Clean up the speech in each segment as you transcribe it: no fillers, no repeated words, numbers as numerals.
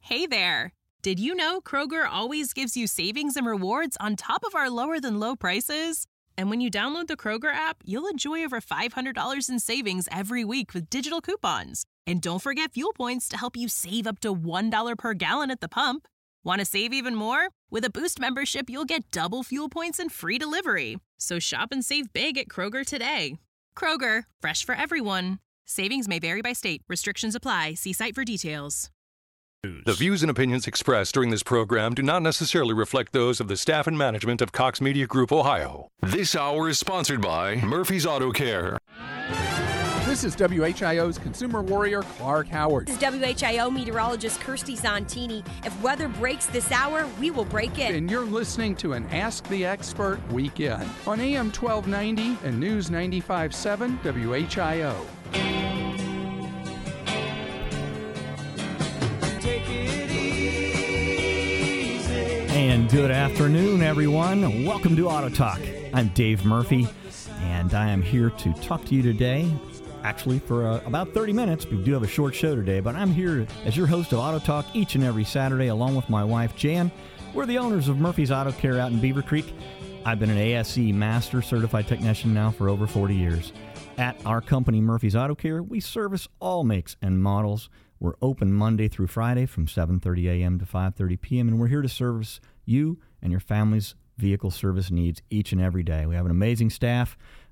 Hey there! Did you know Kroger always gives you savings and rewards on top of our lower-than-low prices? And when you download the Kroger app, you'll enjoy over $500 in savings every week with digital coupons. And don't forget fuel points to help you save up to $1 per gallon at the pump. Want to save even more? With a Boost membership, you'll get double fuel points and free delivery. So shop and save big at Kroger today. Kroger, fresh for everyone. Savings may vary by state. Restrictions apply. See site for details. The views and opinions expressed during this program do not necessarily reflect those of the staff and management of Cox Media Group, Ohio. This hour is sponsored by Murphy's Auto Care. This is WHIO's consumer warrior, Clark Howard. This is WHIO meteorologist Kirsty Zontini. If weather breaks this hour, we will break it. And you're listening to an Ask the Expert weekend on AM 1290 and News 95.7 WHIO. And good afternoon, everyone. Welcome to Auto Talk. I'm Dave Murphy, and I am here to talk to you today. Actually, for about 30 minutes. We do have a short show today, but I'm here as your host of Auto Talk each and every Saturday, along with my wife, Jan. We're the owners of Murphy's Auto Care out in Beaver Creek. I've been an ASE Master Certified Technician now for over 40 years. At our company, Murphy's Auto Care, we service all makes and models. We're open Monday through Friday from 7:30 a.m. to 5:30 p.m., and we're here to service you and your family's vehicle service needs each and every day. We have an amazing staff.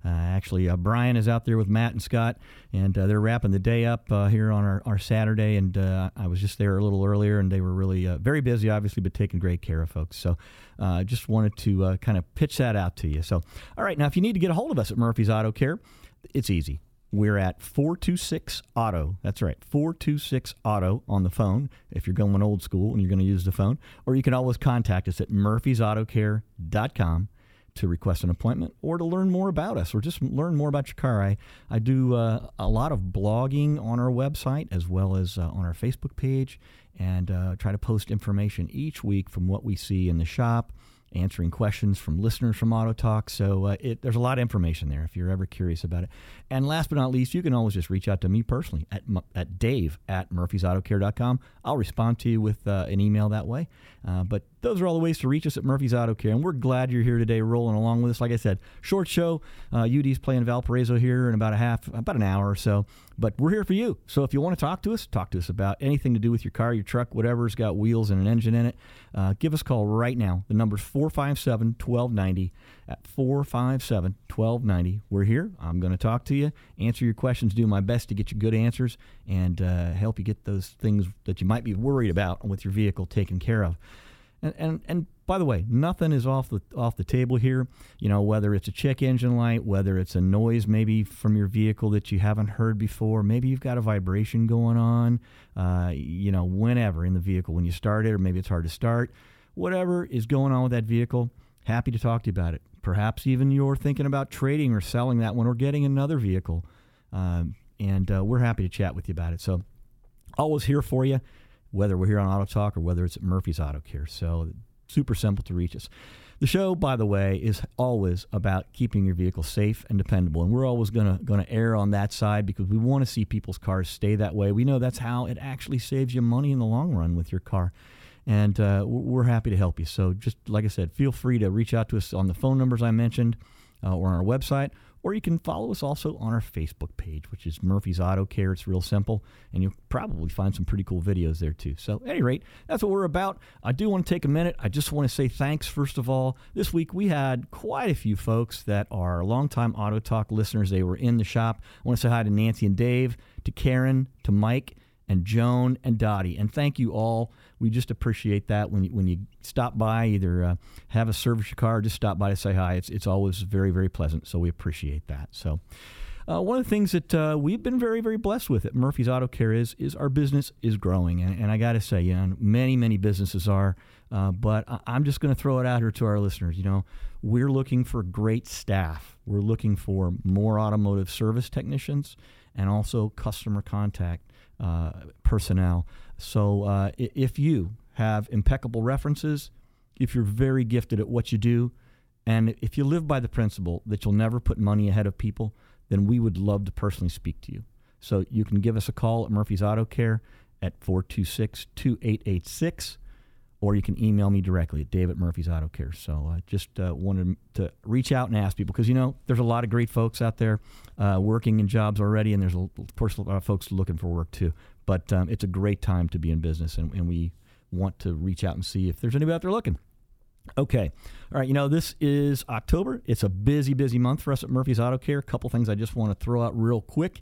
Brian is out there with Matt and Scott, and they're wrapping the day up here on our Saturday, and I was just there a little earlier, and they were really very busy, obviously, but taking great care of folks. So I just wanted to kind of pitch that out to you. So, all right, now if you need to get a hold of us at Murphy's Auto Care, it's easy. We're at 426-AUTO. That's right, 426-AUTO on the phone if you're going old school and you're going to use the phone. Or you can always contact us at murphysautocare.com to request an appointment or to learn more about us or just learn more about your car. I do a lot of blogging on our website as well as on our Facebook page, and try to post information each week from what we see in the shop, answering questions from listeners from Auto Talk. So there's a lot of information there if you're ever curious about it. And last but not least, you can always just reach out to me personally at dave@murphysautocare.com. I'll respond to you with an email that way. But those are all the ways to reach us at Murphy's Auto Care. And we're glad you're here today rolling along with us. Like I said, short show. UD's playing Valparaiso here in about an hour or so. But we're here for you. So if you want to talk to us about anything to do with your car, your truck, whatever's got wheels and an engine in it, give us a call right now. The number's 457-1290 at 457-1290. We're here. I'm going to talk to you, answer your questions, do my best to get you good answers, and help you get those things that you might be worried about with your vehicle taken care of. And by the way, nothing is off the table here. You know, whether it's a check engine light, whether it's a noise maybe from your vehicle that you haven't heard before, maybe you've got a vibration going on, whenever in the vehicle when you start it, or maybe it's hard to start. Whatever is going on with that vehicle, happy to talk to you about it. Perhaps even you're thinking about trading or selling that one or getting another vehicle, and we're happy to chat with you about it. So always here for you, whether we're here on Auto Talk or whether it's at Murphy's Auto Care. So super simple to reach us. The show, by the way, is always about keeping your vehicle safe and dependable, and we're always going to err on that side because we want to see people's cars stay that way. We know that's how it actually saves you money in the long run with your car, and we're happy to help you. So just like I said, feel free to reach out to us on the phone numbers I mentioned or on our website, or you can follow us also on our Facebook page, which is Murphy's Auto Care. It's real simple, and you'll probably find some pretty cool videos there too. So at any rate, that's what we're about. I do want to take a minute. I just want to say thanks, first of all. This week we had quite a few folks that are longtime Auto Talk listeners. They were in the shop. I want to say hi to Nancy and Dave, to Karen, to Mike, and Joan and Dottie. And thank you all. We just appreciate that when you stop by, either have a service your car or just stop by to say hi. It's always very, very pleasant, so we appreciate that. So one of the things that we've been very, very blessed with at Murphy's Auto Care is our business is growing. And I got to say, many, many businesses are, but I'm just going to throw it out here to our listeners. We're looking for great staff. We're looking for more automotive service technicians and also customer contact personnel. So if you have impeccable references, if you're very gifted at what you do, and if you live by the principle that you'll never put money ahead of people, then we would love to personally speak to you. So you can give us a call at Murphy's Auto Care at 426-2886, or you can email me directly at Dave@Murphy's Auto Care. So just wanted to reach out and ask people, because, there's a lot of great folks out there working in jobs already, and there's, of course, a lot of folks looking for work too. But it's a great time to be in business, and we want to reach out and see if there's anybody out there looking. Okay. All right. This is October. It's a busy, busy month for us at Murphy's Auto Care. A couple things I just want to throw out real quick.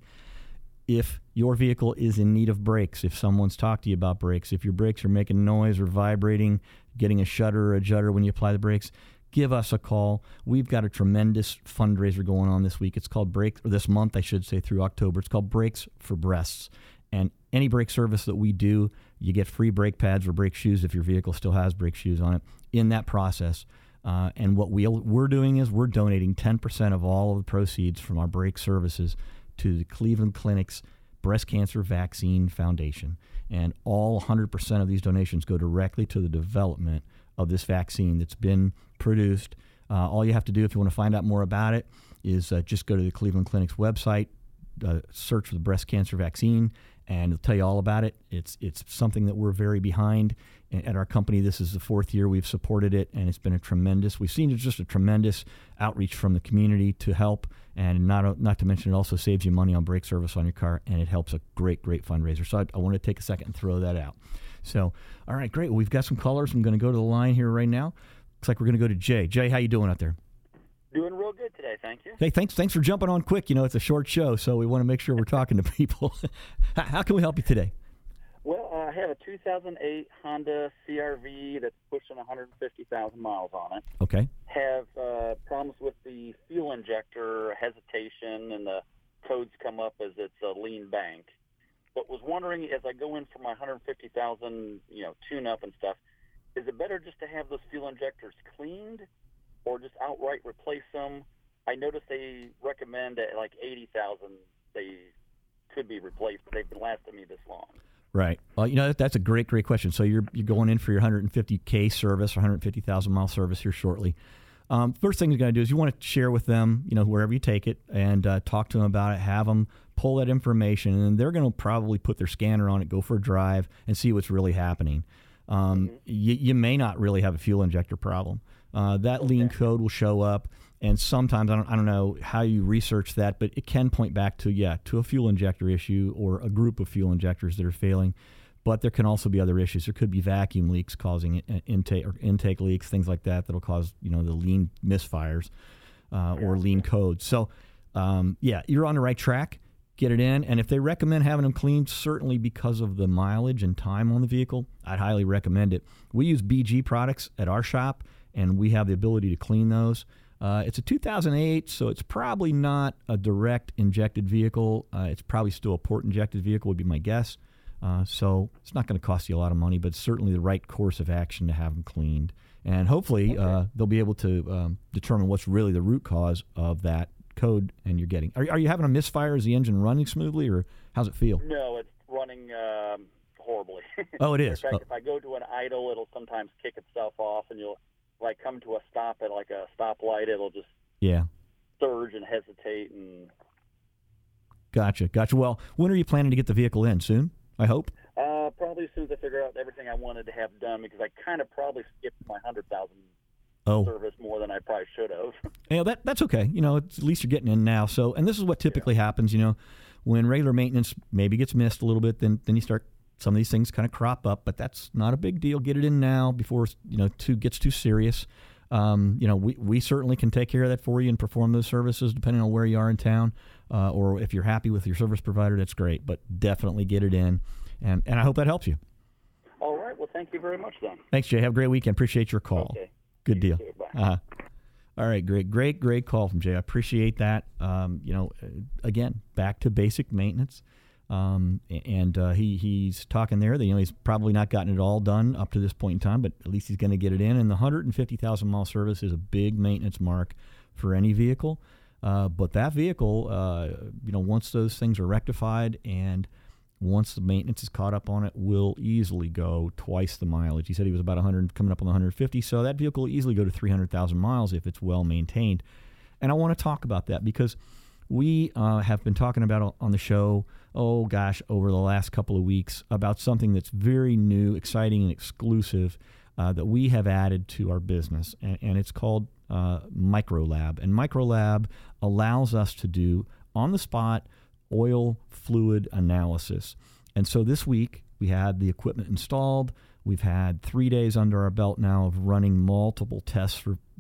If your vehicle is in need of brakes, if someone's talked to you about brakes, if your brakes are making noise or vibrating, getting a shudder or a judder when you apply the brakes, give us a call. We've got a tremendous fundraiser going on this week. It's called this month, I should say, through October. It's called Brakes for Breasts. And any brake service that we do, you get free brake pads or brake shoes if your vehicle still has brake shoes on it in that process. And what we're doing is we're donating 10% of all of the proceeds from our brake services to the Cleveland Clinic's Breast Cancer Vaccine Foundation. And all 100% of these donations go directly to the development of this vaccine that's been produced. All you have to do if you want to find out more about it is just go to the Cleveland Clinic's website, search for the breast cancer vaccine, and it'll tell you all about it. It's something that we're very behind at our company. This is the 4th year we've supported it, and it's been we've seen just a tremendous outreach from the community to help, and not to mention it also saves you money on brake service on your car, and it helps a great fundraiser. So I want to take a second and throw that out. So, all right, great. Well, we've got some callers. I'm going to go to the line here right now. Looks like we're going to go to Jay. Jay, how you doing out there? Doing real good today, thank you. Hey, thanks for jumping on quick. It's a short show, so we want to make sure we're talking to people. How can we help you today? Well, I have a 2008 Honda CR-V that's pushing 150,000 miles on it. Okay. Have problems with the fuel injector hesitation, and the codes come up as it's a lean bank. But was wondering, as I go in for my 150,000, tune-up and stuff, is it better just to have those fuel injectors cleaned, or just outright replace them? I noticed they recommend at like 80,000 they could be replaced, but they've been lasting me this long. Right. Well, that's a great question. So you're going in for your 150K service or 150,000 mile service here shortly. First thing you're going to do is you want to share with them, wherever you take it, and talk to them about it. Have them pull that information, and they're going to probably put their scanner on it, go for a drive, and see what's really happening. You may not really have a fuel injector problem. That lean code will show up, and sometimes I don't know how you research that, but it can point back to a fuel injector issue or a group of fuel injectors that are failing. But there can also be other issues. There could be vacuum leaks causing intake leaks, things like that that'll cause the lean misfires or lean codes. So you're on the right track. Get it in, and if they recommend having them cleaned, certainly because of the mileage and time on the vehicle, I'd highly recommend it. We use BG products at our shop, and we have the ability to clean those. It's a 2008, so it's probably not a direct injected vehicle. It's probably still a port injected vehicle would be my guess. So it's not going to cost you a lot of money, but it's certainly the right course of action to have them cleaned. And hopefully they'll be able to determine what's really the root cause of that code and you're getting. Are you having a misfire? Is the engine running smoothly, or how's it feel? No, it's running horribly. Oh, it is. In fact, if I go to an idle, it'll sometimes kick itself off, and you'll come to a stop at like a stoplight, it'll just surge and hesitate. And Gotcha. Well, when are you planning to get the vehicle in? Soon, I hope. Probably as soon as I figure out everything I wanted to have done, because I kind of probably skipped my 100,000 service more than I probably should have. That's okay. At least you're getting in now. So, and this is what typically happens. When regular maintenance maybe gets missed a little bit, then you start. Some of these things kind of crop up, but that's not a big deal. Get it in now before gets too serious. We certainly can take care of that for you and perform those services depending on where you are in town, or if you're happy with your service provider, that's great. But definitely get it in, and I hope that helps you. All right. Well, thank you very much, then. Thanks, Jay. Have a great weekend. Appreciate your call. Okay. Good deal. Too. Bye. All right, great call from Jay. I appreciate that. Again, back to basic maintenance. He's talking there that he's probably not gotten it all done up to this point in time, but at least he's going to get it in. And the 150,000 mile service is a big maintenance mark for any vehicle. But that vehicle, once those things are rectified and once the maintenance is caught up on it, will easily go twice the mileage. He said he was about 100, coming up on 150. So that vehicle will easily go to 300,000 miles if it's well maintained. And I want to talk about that because we have been talking about on the show, over the last couple of weeks about something that's very new, exciting, and exclusive that we have added to our business, and it's called MicroLab. And MicroLab allows us to do on-the-spot oil fluid analysis. And so this week, we had the equipment installed. We've had 3 days under our belt now of running multiple tests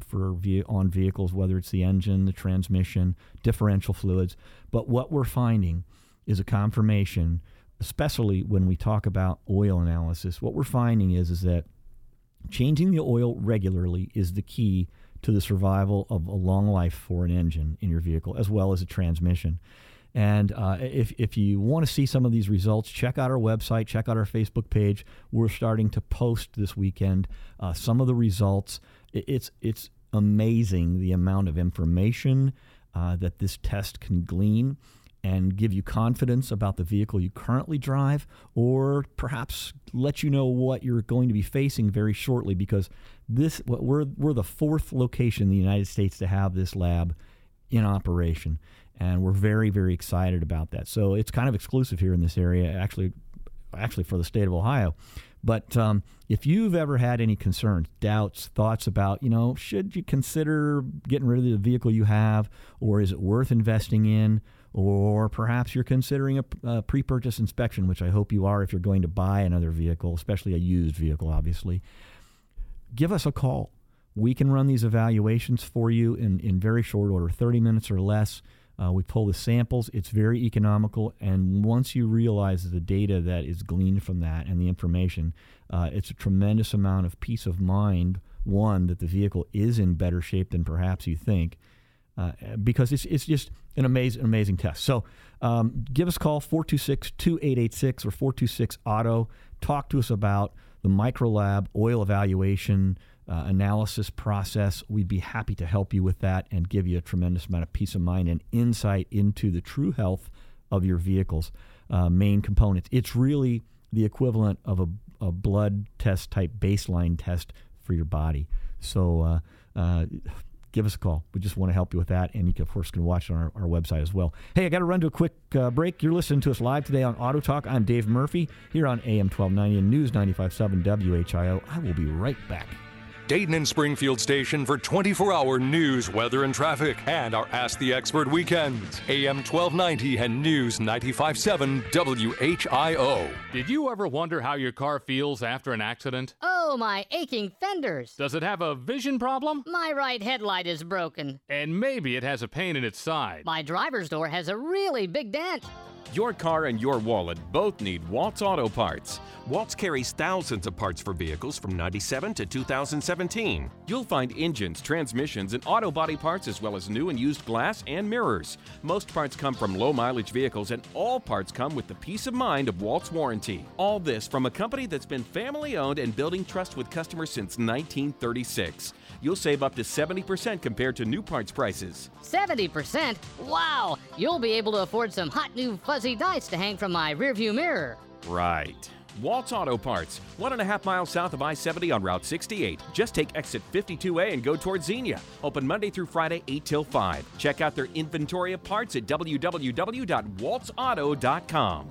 on vehicles, whether it's the engine, the transmission, differential fluids. But what we're finding is a confirmation, especially when we talk about oil analysis. What we're finding is that changing the oil regularly is the key to the survival of a long life for an engine in your vehicle, as well as a transmission. And if you want to see some of these results, check out our website, check out our Facebook page. We're starting to post this weekend some of the results. It's amazing the amount of information that this test can glean and give you confidence about the vehicle you currently drive, or perhaps let you know what you're going to be facing very shortly, because we're the fourth location in the United States to have this lab in operation. And we're very, very excited about that. So it's kind of exclusive here in this area, actually for the state of Ohio. But if you've ever had any concerns, doubts, thoughts about, should you consider getting rid of the vehicle you have, or is it worth investing in, or perhaps you're considering a pre-purchase inspection, which I hope you are if you're going to buy another vehicle, especially a used vehicle, obviously, give us a call. We can run these evaluations for you in very short order, 30 minutes or less. We pull the samples. It's very economical, and once you realize the data that is gleaned from that and the information, it's a tremendous amount of peace of mind, one, that the vehicle is in better shape than perhaps you think, because it's just an amazing test. So give us a call, 426-2886 or 426-AUTO. Talk to us about the MicroLab oil evaluation analysis process. We'd be happy to help you with that and give you a tremendous amount of peace of mind and insight into the true health of your vehicle's main components. It's really the equivalent of a blood test type baseline test for your body. So give us a call. We just want to help you with that, and you, of course, can watch it on our website as well. Hey, I got to run to a quick break. You're listening to us live today on Auto Talk. I'm Dave Murphy here on AM 1290 and News 95.7 WHIO. I will be right back. Dayton and Springfield station for 24-hour news, weather, and traffic, and our Ask the Expert weekends. AM 1290 and News 95.7 WHIO. Did you ever wonder how your car feels after an accident? Oh, my aching fenders. Does it have a vision problem? My right headlight is broken. And maybe it has a pain in its side. My driver's door has a really big dent. Your car and your wallet both need Waltz Auto Parts. Waltz carries thousands of parts for vehicles from 97 to 2017. You'll find engines, transmissions, and auto body parts, as well as new and used glass and mirrors. Most parts come from low-mileage vehicles, and all parts come with the peace of mind of Waltz warranty. All this from a company that's been family-owned and building trust with customers since 1936. You'll save up to 70% compared to new parts prices. 70%? Wow! You'll be able to afford some hot new fuzzy dice to hang from my rearview mirror. Right. Waltz Auto Parts, 1.5 miles south of I-70 on Route 68. Just take exit 52A and go towards Xenia. Open Monday through Friday, 8 till 5. Check out their inventory of parts at www.waltzauto.com.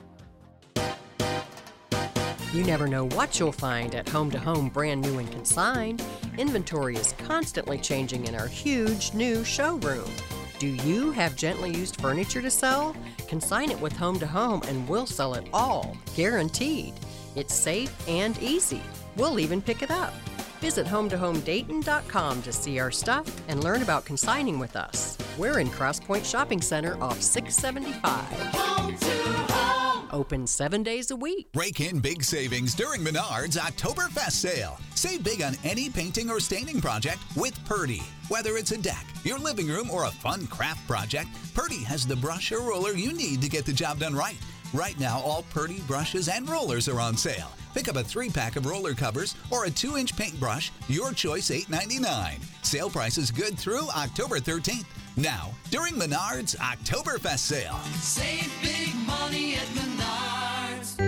You never know what you'll find at Home to Home brand new and consigned. Inventory is constantly changing in our huge new showroom. Do you have gently used furniture to sell? Consign it with Home to Home and we'll sell it all, guaranteed. It's safe and easy. We'll even pick it up. Visit HometoHomeDayton.com to see our stuff and learn about consigning with us. We're in Cross Point Shopping Center off 675. Home to Home. Open 7 days a week. Break in big savings during Menards Oktoberfest sale. Save big on any painting or staining project with Purdy. Whether it's a deck, your living room, or a fun craft project, Purdy has the brush or roller you need to get the job done right. Right now, all Purdy brushes and rollers are on sale. Pick up a 3-pack of roller covers or a 2-inch paintbrush, your choice $8.99. Sale price is good through October 13th. Now, during Menards Oktoberfest sale. Save big money at Menards.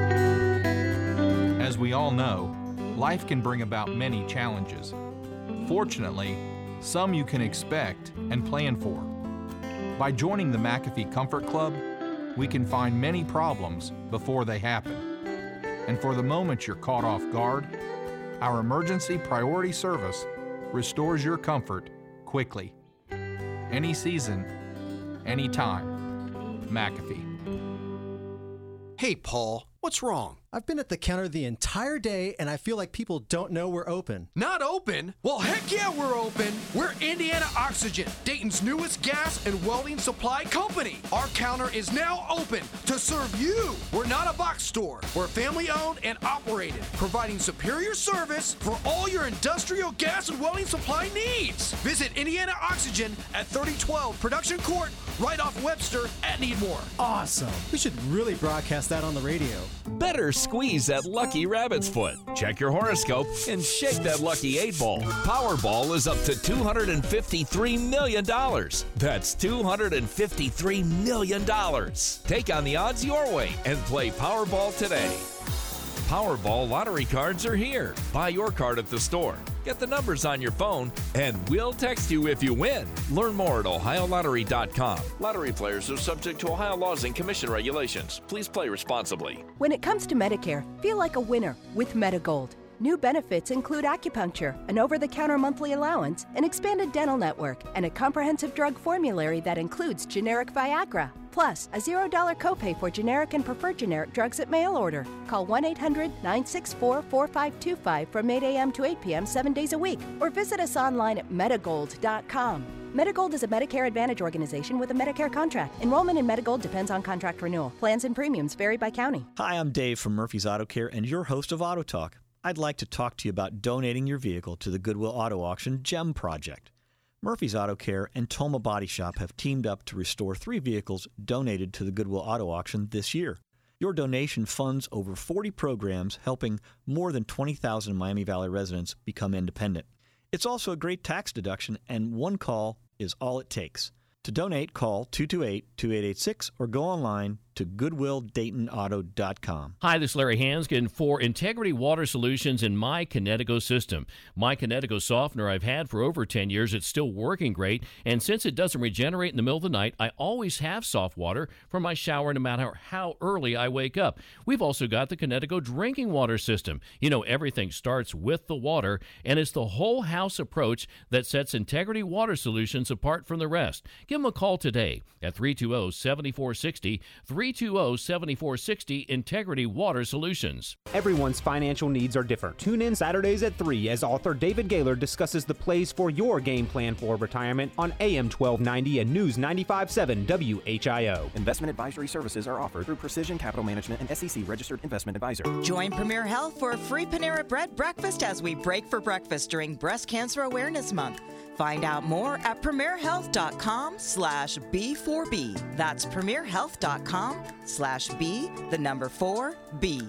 As we all know, life can bring about many challenges. Fortunately, some you can expect and plan for. By joining the McAfee Comfort Club, we can find many problems before they happen. And for the moment you're caught off guard, our emergency priority service restores your comfort quickly. Any season, any time. McAfee. Hey, Paul, what's wrong? I've been at the counter the entire day, and I feel like people don't know we're open. Not open? Well, heck yeah, we're open. We're Indiana Oxygen, Dayton's newest gas and welding supply company. Our counter is now open to serve you. We're not a box store. We're family owned and operated, providing superior service for all your industrial gas and welding supply needs. Visit Indiana Oxygen at 3012 Production Court, right off Webster at Needmore. Awesome. We should really broadcast that on the radio. Better squeeze that lucky rabbit's foot. Check your horoscope and shake that lucky 8-ball. Powerball is up to $253 million. That's $253 million. Take on the odds your way and play Powerball today. Powerball lottery cards are here. Buy your card at the store. Get the numbers on your phone, and we'll text you if you win. Learn more at OhioLottery.com. Lottery players are subject to Ohio laws and commission regulations. Please play responsibly. When it comes to Medicare, feel like a winner with Medigold. New benefits include acupuncture, an over-the-counter monthly allowance, an expanded dental network, and a comprehensive drug formulary that includes generic Viagra. Plus, a $0 copay for generic and preferred generic drugs at mail order. Call 1-800-964-4525 from 8 a.m. to 8 p.m. 7 days a week, or visit us online at Medigold.com. Medigold is a Medicare Advantage organization with a Medicare contract. Enrollment in Medigold depends on contract renewal. Plans and premiums vary by county. Hi, I'm Dave from Murphy's Auto Care and your host of Auto Talk. I'd like to talk to you about donating your vehicle to the Goodwill Auto Auction GEM project. Murphy's Auto Care and Toma Body Shop have teamed up to restore 3 vehicles donated to the Goodwill Auto Auction this year. Your donation funds over 40 programs helping more than 20,000 Miami Valley residents become independent. It's also a great tax deduction, and one call is all it takes. To donate, call 228-2886 or go online to GoodwillDaytonAuto.com. Hi, this is Larry Hanskin for Integrity Water Solutions in My Kinetico system. My Kinetico softener I've had for over 10 years. It's still working great, and since it doesn't regenerate in the middle of the night, I always have soft water for my shower no matter how early I wake up. We've also got the Kinetico drinking water system. You know, everything starts with the water, and it's the whole house approach that sets Integrity Water Solutions apart from the rest. Give them a call today at 320-7460, 320-7460, Integrity Water Solutions. Everyone's financial needs are different. Tune in Saturdays at 3 as author David Gaylor discusses the plays for your game plan for retirement on AM 1290 and News 95.7 WHIO. Investment advisory services are offered through Precision Capital Management and SEC Registered Investment Advisor. Join Premier Health for a free Panera Bread breakfast as we break for breakfast during Breast Cancer Awareness Month. Find out more at premierhealth.com/B4B. That's premierhealth.com/B4B.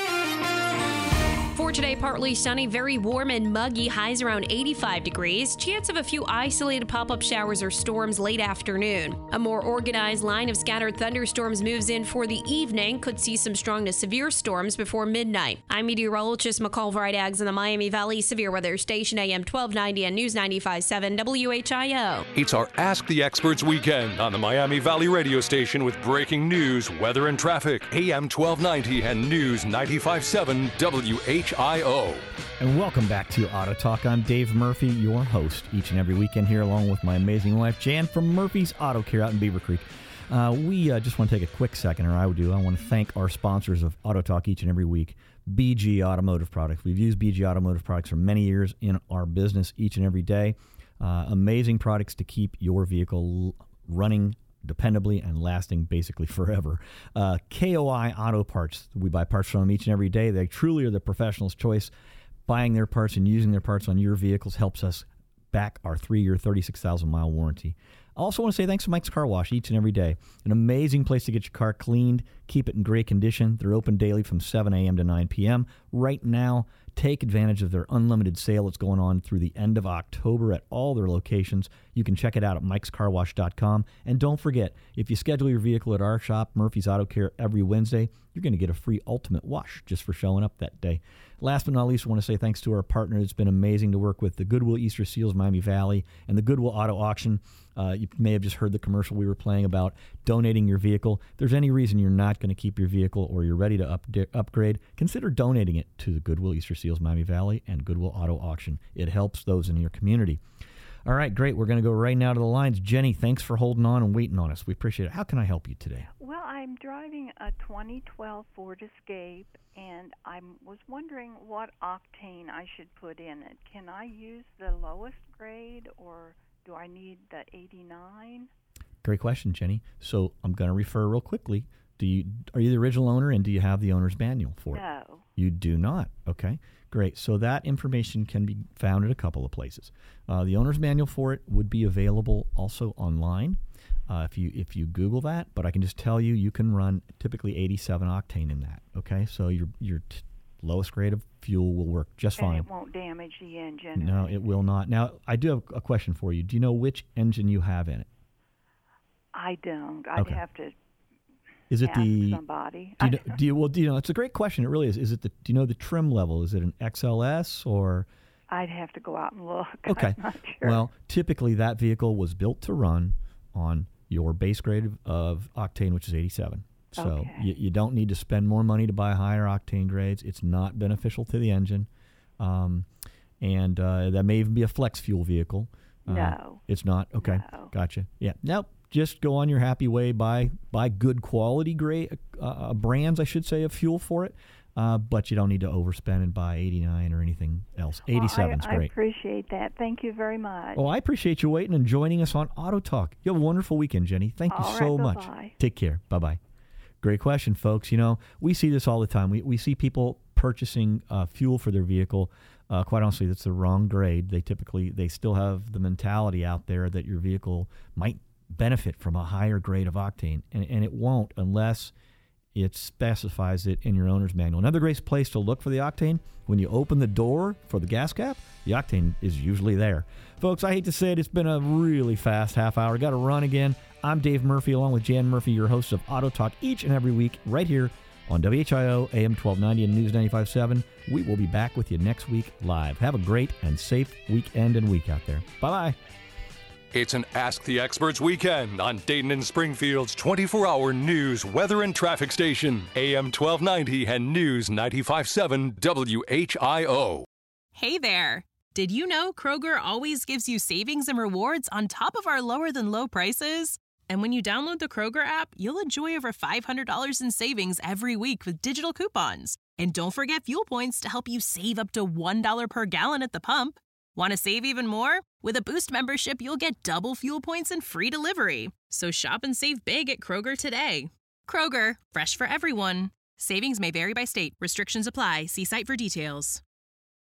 For today, partly sunny, very warm and muggy, highs around 85 degrees. Chance of a few isolated pop-up showers or storms late afternoon. A more organized line of scattered thunderstorms moves in for the evening. Could see some strong to severe storms before midnight. I'm meteorologist McCall Vrydaghs in the Miami Valley Severe Weather Station, AM 1290 and News 95.7 WHIO. It's our Ask the Experts weekend on the Miami Valley radio station with breaking news, weather, and traffic. AM 1290 and News 95.7 WHIO. And welcome back to Auto Talk. I'm Dave Murphy, your host, each and every weekend here, along with my amazing wife, Jan, from Murphy's Auto Care out in Beaver Creek. We just want to take a quick second, or I would do. I want to thank our sponsors of Auto Talk each and every week, BG Automotive Products. We've used BG Automotive Products for many years in our business each and every day. Amazing products to keep your vehicle running dependably and lasting basically forever. KOI Auto Parts, we buy parts from them each and every day. They truly are the professional's choice. Buying their parts and using their parts on your vehicles helps us back our 3-year, 36,000-mile warranty. I also want to say thanks to Mike's Car Wash each and every day. An amazing place to get your car cleaned, keep it in great condition. They're open daily from 7 a.m. to 9 p.m. right now. Take advantage of their unlimited sale. It's going on through the end of October at all their locations. You can check it out at mikescarwash.com. And don't forget, if you schedule your vehicle at our shop, Murphy's Auto Care, every Wednesday, you're going to get a free ultimate wash just for showing up that day. Last but not least, I want to say thanks to our partner. It's been amazing to work with the Goodwill Easter Seals Miami Valley and the Goodwill Auto Auction. You may have just heard the commercial we were playing about donating your vehicle. If there's any reason you're not going to keep your vehicle or you're ready to upgrade, consider donating it to the Goodwill Easter Seals Miami Valley and Goodwill Auto Auction. It helps those in your community. All right, great. We're going to go right now to the lines. Jenny, thanks for holding on and waiting on us. We appreciate it. How can I help you today? Well, I'm driving a 2012 Ford Escape, and I was wondering what octane I should put in it. Can I use the lowest grade, or do I need the 89? Great question, Jenny. So I'm going to refer real quickly. Are you the original owner, and do you have the owner's manual for it? No. You do not. Okay, great. So that information can be found at a couple of places. The owner's manual for it would be available also online if you Google that. But I can just tell you, you can run typically 87 octane in that. Okay, so your lowest grade of fuel will work just fine. And it won't damage the engine? No, it will not. Now, I do have a question for you. Do you know which engine you have in it? I don't. I'd have to. Is it ask the somebody? Do you know? It's a great question. It really is. Is it do you know the trim level? Is it an XLS or? I'd have to go out and look. Okay. I'm not sure. Well, typically that vehicle was built to run on your base grade of octane, which is 87. So Okay. you don't need to spend more money to buy higher octane grades. It's not beneficial to the engine, and that may even be a flex fuel vehicle. No. It's not. Okay. No. Gotcha. Yeah. Nope. Just go on your happy way, buy good quality brands, I should say, of fuel for it. But you don't need to overspend and buy 89 or anything else. 87 is great. I appreciate that. Thank you very much. Well, I appreciate you waiting and joining us on Auto Talk. You have a wonderful weekend, Jenny. Thank you so much. Bye-bye. Take care. Bye-bye. Great question, folks. You know, we see this all the time. We see people purchasing fuel for their vehicle. Quite honestly, that's the wrong grade. They still have the mentality out there that your vehicle might benefit from a higher grade of octane, and it won't unless it specifies it in your owner's manual. Another great place to look for the octane, when you open the door for the gas cap, the octane is usually there. Folks, I hate to say it, it's been a really fast half hour. Got to run again. I'm Dave Murphy, along with Jan Murphy, your host of Auto Talk, each and every week right here on WHIO, AM 1290 and News 95.7. We will be back with you next week live. Have a great and safe weekend and week out there. Bye-bye. It's an Ask the Experts weekend on Dayton and Springfield's 24-hour news, weather, and traffic station, AM 1290 and News 95.7 WHIO. Hey there! Did you know Kroger always gives you savings and rewards on top of our lower-than-low prices? And when you download the Kroger app, you'll enjoy over $500 in savings every week with digital coupons. And don't forget fuel points to help you save up to $1 per gallon at the pump. Want to save even more? With a Boost membership, you'll get double fuel points and free delivery. So shop and save big at Kroger today. Kroger, fresh for everyone. Savings may vary by state. Restrictions apply. See site for details.